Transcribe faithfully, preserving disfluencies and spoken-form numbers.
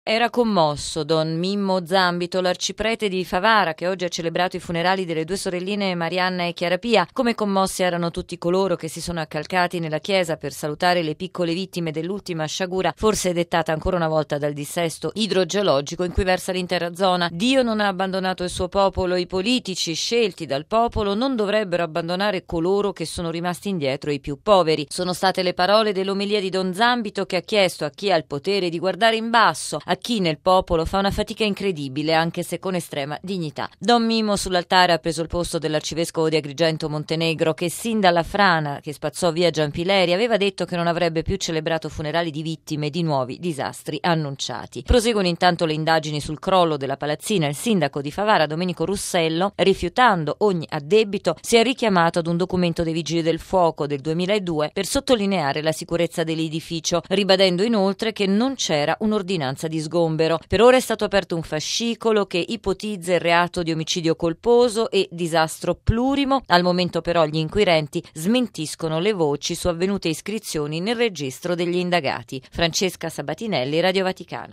Era commosso don Mimmo Zambito, l'arciprete di Favara, che oggi ha celebrato i funerali delle due sorelline Marianna e Chiara Pia. Come commossi erano tutti coloro che si sono accalcati nella chiesa per salutare le piccole vittime dell'ultima sciagura, forse dettata ancora una volta dal dissesto idrogeologico in cui versa l'intera zona. Dio non ha abbandonato il suo popolo, i politici scelti dal popolo non dovrebbero abbandonare coloro che sono rimasti indietro, i più poveri. Sono state le parole dell'omelia di don Zambito, che ha chiesto a chi ha il potere di guardare in basso, a chi nel popolo fa una fatica incredibile, anche se con estrema dignità. Don Mimmo sull'altare ha preso il posto dell'arcivescovo di Agrigento Montenegro, che sin dalla frana che spazzò via Giampileri aveva detto che non avrebbe più celebrato funerali di vittime di nuovi disastri annunciati. Proseguono intanto le indagini sul crollo della palazzina. Il sindaco di Favara, Domenico Russello, rifiutando ogni addebito, si è richiamato ad un documento dei Vigili del Fuoco del duemiladue per sottolineare la sicurezza dell'edificio, ribadendo inoltre che non c'era un'ordinanza di sgombero. Per ora è stato aperto un fascicolo che ipotizza il reato di omicidio colposo e disastro plurimo. Al momento però gli inquirenti smentiscono le voci su avvenute iscrizioni nel registro degli indagati. Francesca Sabatinelli, Radio Vaticana.